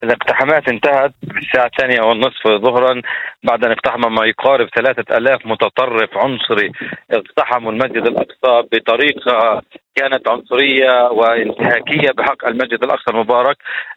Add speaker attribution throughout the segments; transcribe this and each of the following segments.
Speaker 1: الاقتحامات انتهت الساعة 2:30 ظهرا، بعد أن اقتحم ما يقارب 3000 متطرف عنصري. اقتحموا المسجد الأقصى بطريقة كانت عنصرية وانتهاكية بحق المسجد الأقصى المبارك.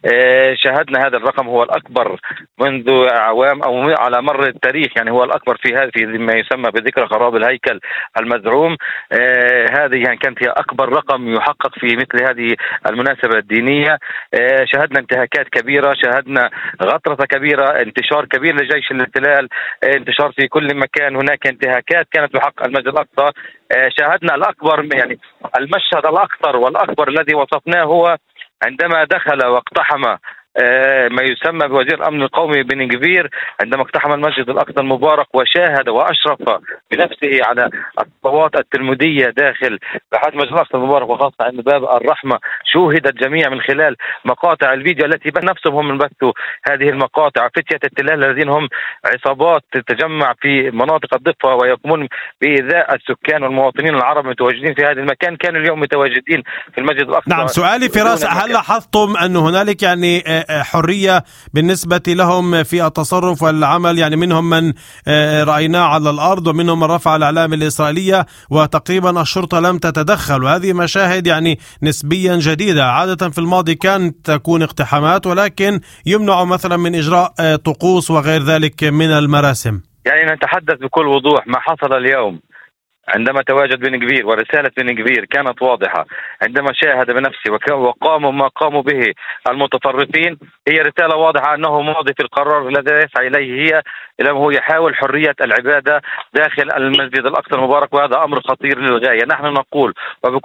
Speaker 1: شاهدنا هذا الرقم هو الأكبر منذ أعوام أو على مر التاريخ، يعني هو الأكبر في ما يسمى بذكرى خراب الهيكل المزعوم. هذه يعني كانت هي أكبر رقم يحقق في مثل هذه المناسبة الدينية. شاهدنا انتهاكات كبيرة، شاهدنا غطرسة كبيرة، انتشار كبير لجيش الاحتلال، انتشار في كل مكان، هناك انتهاكات كانت بحق المسجد الأقصى. شاهدنا الأكبر، يعني المشهد الأكثر والأكبر الذي وصفناه هو عندما دخل واقتحم ما يسمى بوزير الأمن القومي بن جبير، عندما اقتحم المسجد الأقصى المبارك وشاهد وأشرف بنفسه على الصلوات التلمودية داخل بحات المسجد الأقصى المبارك، وخاصة عند باب الرحمة. شوهدت جميع من خلال مقاطع الفيديو التي نفسهم هم من بثوا هذه المقاطع، فتية التلال الذين هم عصابات تتجمع في مناطق الضفة ويقومون بإيذاء السكان والمواطنين العرب المتواجدين في هذا المكان، كانوا اليوم متواجدين في المسجد الأقصى.
Speaker 2: نعم، سؤالي فراس، هل لاحظتم أن هنالك يعني حرية بالنسبة لهم في التصرف والعمل؟ يعني منهم من رأيناه على الأرض ومنهم من رفع الأعلام الإسرائيلية، وتقريبا الشرطة لم تتدخل، وهذه مشاهد يعني نسبيا جديدة. عادة في الماضي كانت تكون اقتحامات ولكن يمنع مثلا من إجراء طقوس وغير ذلك من المراسم.
Speaker 1: يعني نتحدث بكل وضوح، ما حصل اليوم عندما تواجد بن جبير ورسالة بن جبير كانت واضحة، عندما شاهد بنفسه وقاموا ما قاموا به المتطرفين، هي رسالة واضحة أنه ماضي في القرار الذي يسعى إليه هو يحاول حرية العبادة داخل المسجد الأقصى المبارك، وهذا أمر خطير للغاية. نحن نقول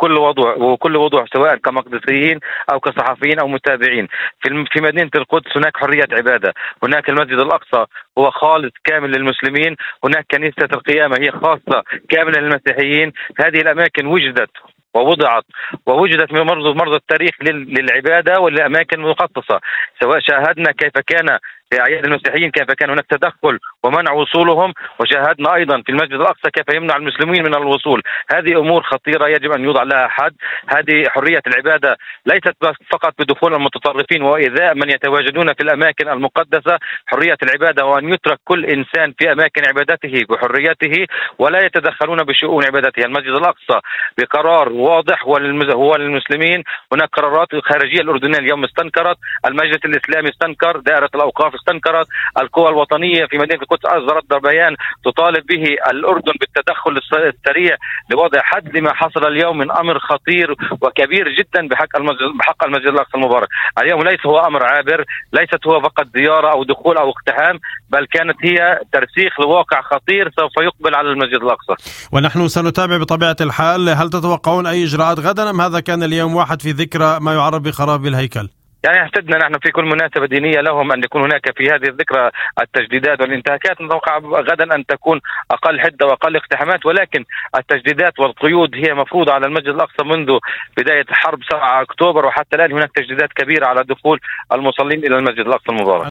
Speaker 1: وبكل وضوح سواء كمقدسيين أو كصحفيين أو متابعين، في مدينة القدس هناك حرية عبادة، هناك المسجد الأقصى هو خالص كامل للمسلمين، هناك كنيسة القيامة هي خاصة كاملة للمسيحيين. هذه الأماكن ووجدت من مرض التاريخ للعبادة والأماكن المخصصة. سواء شاهدنا كيف كان في أعياد المسيحيين كيف كان هناك تدخل ومنع وصولهم، وشاهدنا أيضا في المسجد الأقصى كيف يمنع المسلمين من الوصول. هذه أمور خطيرة يجب أن يوضع لها حد. هذه حرية العبادة ليست فقط بدخول المتطرفين وإيذاء من يتواجدون في الأماكن المقدسة، حرية العبادة وأن يترك كل إنسان في أماكن عبادته بحريته ولا يتدخلون بشؤون عبادته. المسجد الأقصى بقرار واضح هو للمسلمين. هناك قرارات الخارجية الأردنية اليوم استنكرت، المجلس الإسلامي استنكر، دائرة الأوقاف استنكرت، القوى الوطنية في مدينة القدس أصدرت بيان تطالب به الأردن بالتدخل السريع لوضع حد لما حصل اليوم من أمر خطير وكبير جدا بحق المسجد الأقصى المبارك. اليوم ليس هو أمر عابر، ليست هو فقط زيارة أو دخول أو اقتحام، بل كانت هي ترسيخ لواقع خطير سوف يقبل على المسجد الأقصى.
Speaker 2: ونحن سنتابع بطبيعة الحال. هل تتوقعون أي إجراءات غدا أم هذا كان اليوم واحد في ذكرى ما يعرف بخراب الهيكل؟
Speaker 1: يعني اعتدنا نحن في كل مناسبة دينية لهم أن يكون هناك في هذه الذكرى التجديدات والانتهاكات. نتوقع غدا أن تكون أقل حدة وأقل اقتحامات، ولكن التجديدات والقيود هي مفروضة على المسجد الأقصى منذ بداية حرب 7 أكتوبر، وحتى الآن هناك تجديدات كبيرة على دخول المصلين إلى المسجد الأقصى المبارك.